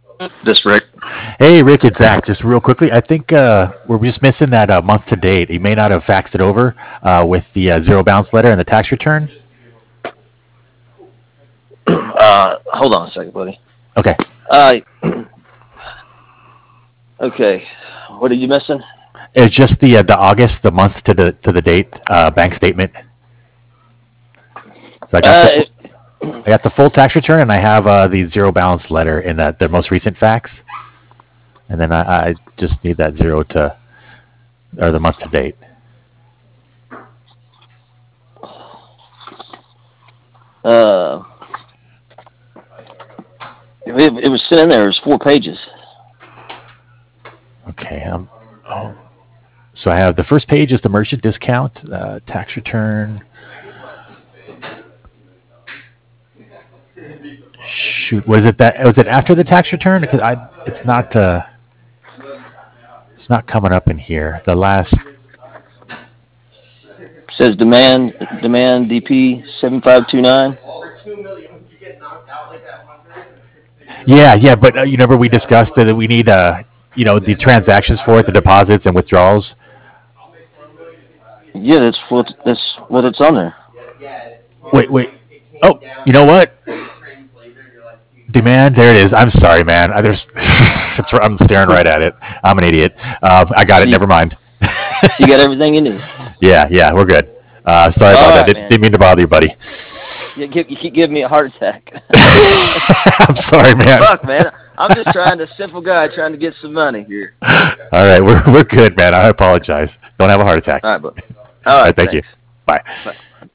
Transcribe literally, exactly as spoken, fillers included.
This Rick. Hey, Rick, it's Zach. Just real quickly, I think uh, we're just missing that uh, month to date. You may not have faxed it over uh, with the uh, zero balance letter and the tax return. Uh, hold on a second, buddy. Okay. Uh, okay. What are you missing? It's just the uh, the August, the month to the to the date uh, bank statement. So I got the Uh, fu- it, I got the full tax return, and I have uh, the zero balance letter in that the most recent fax, and then I, I just need that zero to or the month to date. uh, it, it was sitting there. It was four pages. Okay. Um. Oh. So I have the first page is the merchant discount, uh, tax return. Shoot, was it that? Was it after the tax return? Because I, it's not. Uh, it's not coming up in here. The last. It says demand demand D P seven five two nine. Yeah, yeah, but uh, you remember we discussed that we need, uh, you know, the transactions for it, the deposits and withdrawals. Yeah, that's what that's what it's on there. Wait, wait. Oh, you know what? Demand. There it is. I'm sorry, man. I, there's. It's, I'm staring right at it. I'm an idiot. Uh, I got So it. you, Never mind. so you got everything you need. Yeah, yeah, we're good. Uh, sorry All about that. right, Didn't, man. didn't mean to bother you, buddy. You, keep, you keep giving me a heart attack. I'm sorry, man. Fuck, man. I'm just trying to simple guy trying to get some money here. All right, we're we're good, man. I apologize. Don't have a heart attack. All right, but All all right, right, thank you. thanks. Bye. Bye.